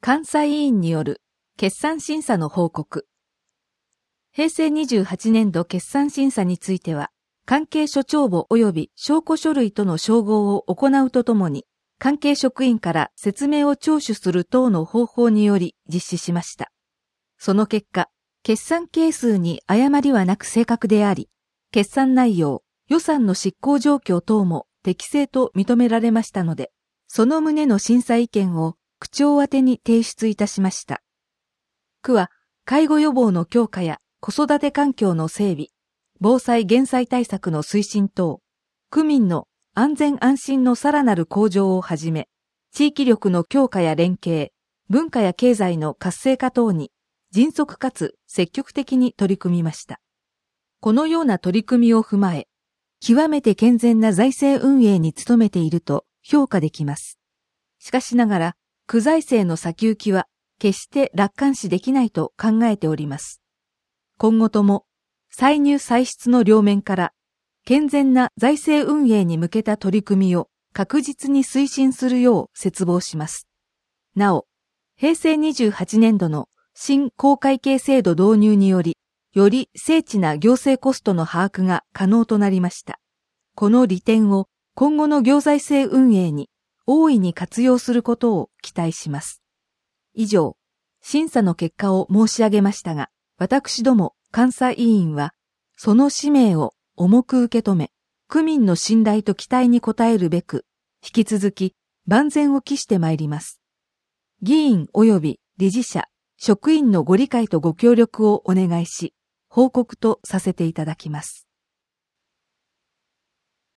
監査委員による決算審査の報告。平成28年度決算審査については、関係諸帳簿及び証拠書類との照合を行うとともに、関係職員から説明を聴取する等の方法により実施しました。その結果、決算係数に誤りはなく正確であり、決算内容、予算の執行状況等も適正と認められましたので、その旨の審査意見を区長宛てに提出いたしました。区は、介護予防の強化や子育て環境の整備、防災減災対策の推進等、区民の安全安心のさらなる向上をはじめ、地域力の強化や連携、文化や経済の活性化等に迅速かつ積極的に取り組みました。このような取り組みを踏まえ、極めて健全な財政運営に努めていると評価できます。しかしながら、区財政の先行きは決して楽観視できないと考えております。今後とも、歳入歳出の両面から、健全な財政運営に向けた取り組みを確実に推進するよう切望します。なお、平成28年度の新公会計制度導入により、より精緻な行政コストの把握が可能となりました。この利点を今後の行財政運営に大いに活用することを期待します。以上、審査の結果を申し上げましたが、私ども監査委員は、その使命を重く受け止め、区民の信頼と期待に応えるべく、引き続き万全を期してまいります。議員及び理事者、職員のご理解とご協力をお願いし、報告とさせていただきます。